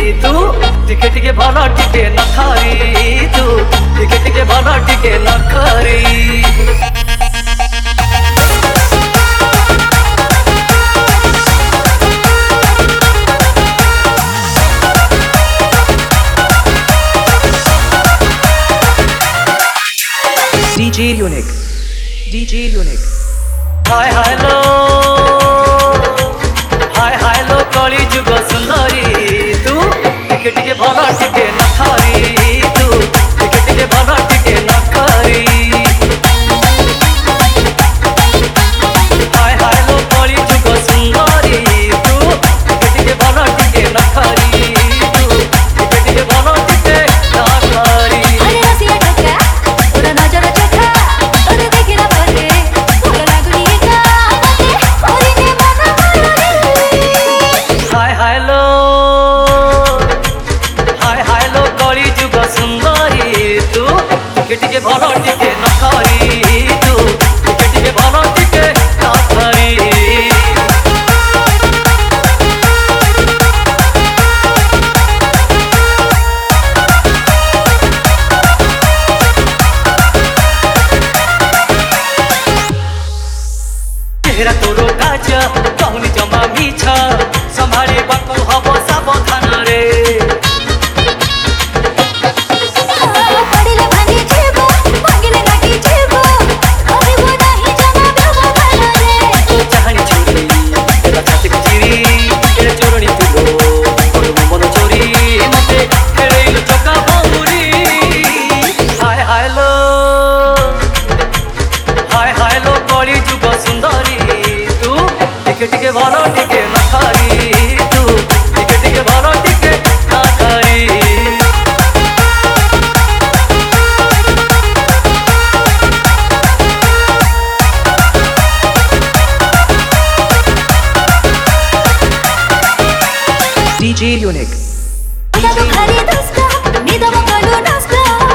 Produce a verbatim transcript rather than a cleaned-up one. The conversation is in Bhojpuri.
तू टिके टिके भला टिके नखारी तू टिके टिके भला टिके नखारी D J Unique, D J Unique. हाय हाय लो हाय हाय लो कली जुग सुंदरी तू टिके टिके भला टिके नखारी तू टिके टिके भला टिके नखारी हाय हाय लो कली जुग सुंदरी तू टिके टिके भला टिके नखारी तू टिके टिके भला टिके नखारी अरे रसिया टक्का तोरा नजर चखा तोरे देखि ना परे तोरा लागुनी का मते ओरी ने मना मारे हाय हाय लो हाय हाय लो कली जुग सुंदरी तू टिके टिके भला टिके नखारी तू टिके टिके भला टिके नखारी तेरा तोरो काज कहूनी जमा मिछा संभाळे बाकू हब सावधान रे पडिले भांगी जेबो मागिले नाकी जेबो अरे वो नाही जमा व्यवहार रे तो चाहणी छोरी तेरा छाती चिरी तेरे चोरणी तुलो और मन चोरी मते खेळेल चका बाहुरी हाय हाय लो हाय हाय लो कली जुग सुंदरी तू टिके टिके भला टिके नखारी तू टिके टिके भला टिके नखारी D J Unique. दादू खाली दस्ता निदम करू नसता